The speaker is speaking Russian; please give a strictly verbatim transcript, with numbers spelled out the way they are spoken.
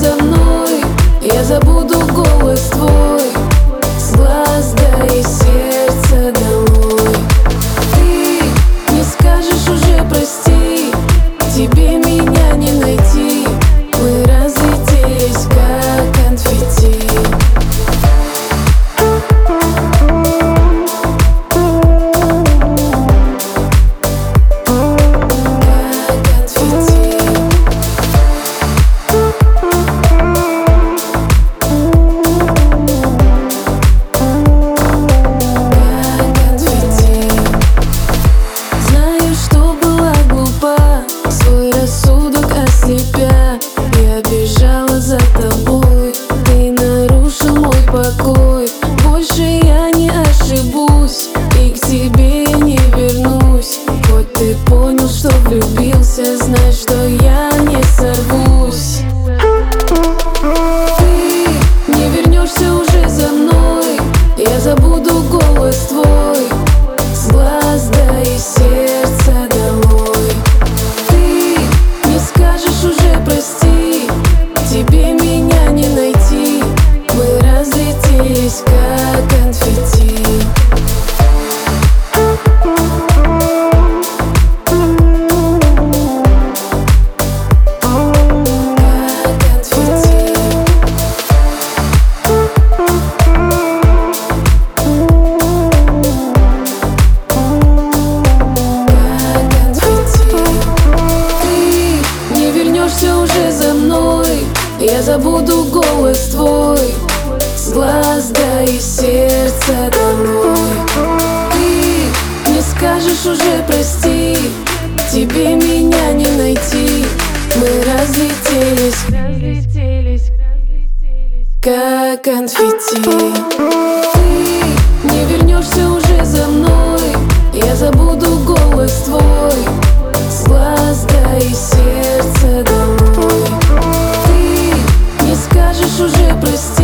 за мной, я забуду голос твой. С глаз да и сердца долой. Ты не скажешь уже прости, тебе меня не найти. Мы разлетелись, как конфетти. Я бежала за тобой, ты нарушил мой покой. Больше я не ошибусь, и к тебе я не вернусь. Хоть ты понял, что влюбился, знай, что я не сорвусь. Ты не вернешься уже за мной, я забуду голос твой. С глаз да и сердца долой. Ты не скажешь уже прости, тебе меня не найти. Мы разлетелись, как конфетти. Уже за мной, я забуду голос твой. С глаз да и сердца долой. Ты не скажешь уже прости, тебе меня не найти. Мы разлетелись, как конфетти. Ты не вернешься уже за мной, я забуду голос твой. С глаз да и сердца долой. Ты не скажешь уже прости.